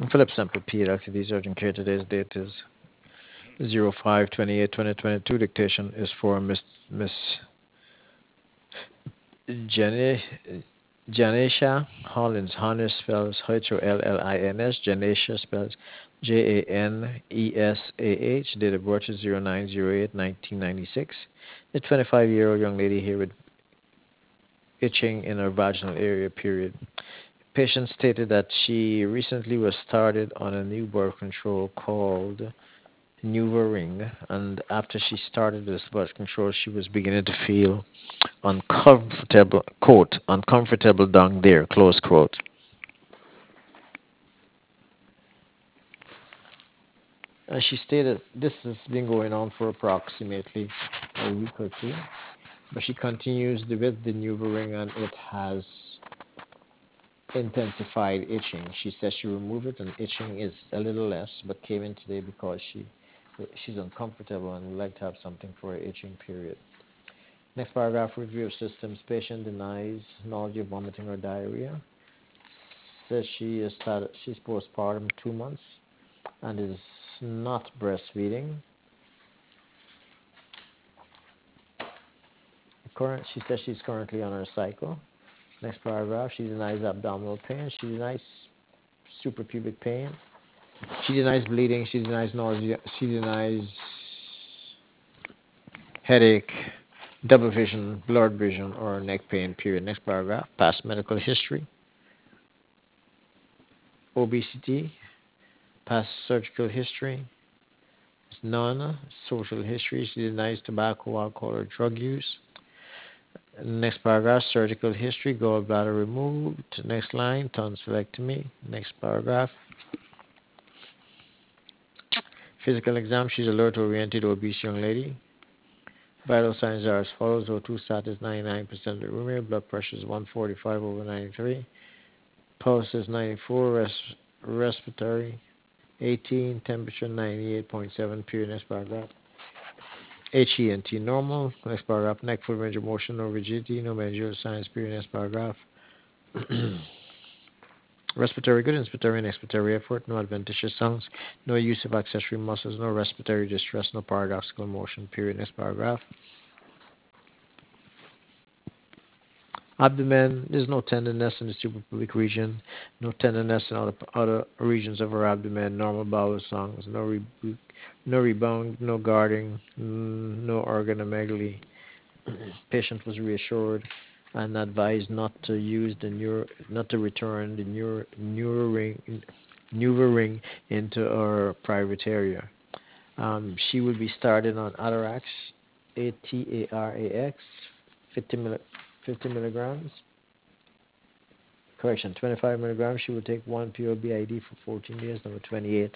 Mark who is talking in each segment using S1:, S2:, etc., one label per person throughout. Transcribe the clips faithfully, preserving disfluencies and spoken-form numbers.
S1: Philip Sample P. Activities urgent care. Today's date is zero five twenty-eight twenty twenty-two. Dictation is for Miss Miss Jenny Janisha Hollins. Hollins spells H O L L I N S. Janisha spells J A N E S A H. Date of birth is zero nine zero eight nineteen ninety-six. A twenty-five year old young lady here with itching in her vaginal area, period. Patient stated that she recently was started on a new birth control called NuvaRing, and after she started this birth control, she was beginning to feel uncomfortable, quote, uncomfortable down there, close quote. And she stated this has been going on for approximately a week or two, but she continues with the NuvaRing and it has intensified itching. She says she removed it and itching is a little less, but came in today because she she's uncomfortable and would like to have something for her itching period. Next paragraph, review of systems. Patient denies nausea, vomiting, or diarrhea. Says she is started, she's postpartum two months and is not breastfeeding. Current, she says she's currently on her cycle. Next paragraph, she denies abdominal pain. She denies suprapubic pain. She denies bleeding. She denies nausea. She denies headache, double vision, blurred vision, or neck pain, period. Next paragraph, past medical history. Obesity, past surgical history, none. Social history, she denies tobacco, alcohol, or drug use. Next paragraph, surgical history, gallbladder removed. Next line, tonsillectomy. Next paragraph, physical exam, she's alert, oriented, obese young lady. Vital signs are as follows: O two status ninety-nine percent luminary, blood pressure is one forty-five over ninety-three, pulse is ninety-four, res- respiratory eighteen, temperature ninety-eight point seven, period. Next paragraph. H E N T normal. Next paragraph. Neck, full range of motion, no rigidity, no managerial signs, period. Next paragraph. Respiratory good, inspiratory and expiratory effort, no adventitious sounds, no use of accessory muscles, no respiratory distress, no paradoxical motion, period. Next paragraph. Abdomen, there's no tenderness in the suprapubic region, no tenderness in other, other regions of her abdomen, normal bowel sounds, no rebu- no rebound, no guarding, mm, no organomegaly. Patient was reassured and advised not to use the neuro, not to return the neuro, neuroring, NuvaRing into her private area. Um, she will be started on Atarax, A T A R A X, fifty, milli, fifty milligrams. Correction, twenty-five milligrams. She will take one P O B I D for fourteen days. Number twenty-eight.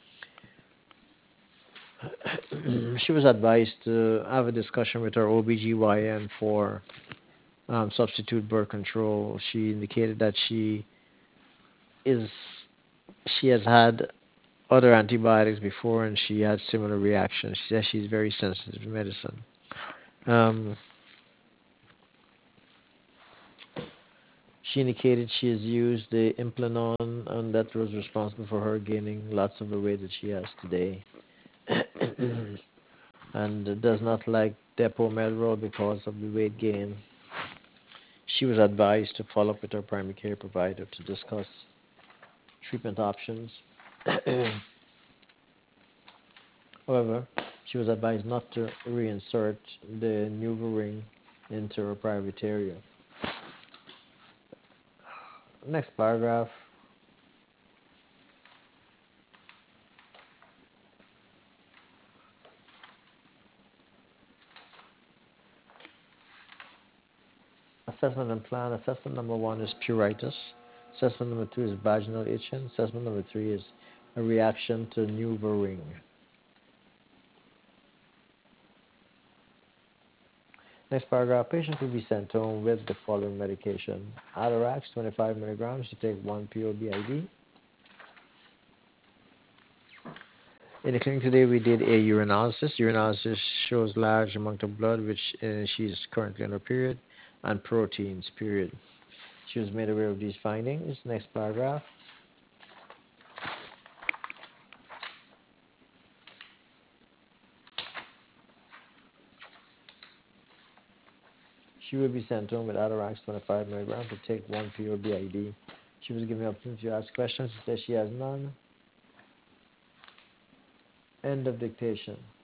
S1: She was advised to have a discussion with her O B G Y N for um, substitute birth control. She indicated that she is she has had other antibiotics before and she had similar reactions. She says she's very sensitive to medicine. Um, she indicated she has used the Implanon and that was responsible for her gaining lots of the weight that she has today. And does not like Depo-Melrol because of the weight gain. She was advised to follow up with her primary care provider to discuss treatment options. However, she was advised not to reinsert the NuvaRing into her private area. Next paragraph. Assessment and plan. Assessment number one is pruritus. Assessment number two is vaginal itching. Assessment number three is a reaction to NuvaRing. Next paragraph, patient will be sent home with the following medication. Atarax, twenty-five milligrams, you take one P O B I D. In the clinic today, we did a urinalysis. Urinalysis shows large amount of blood, which uh, she is currently on her period, and proteins, period. She was made aware of these findings. Next paragraph. She will be sent home with Atarax twenty-five milligrams to take one P O B I D. She was given the opportunity to ask questions. She says she has none. End of dictation.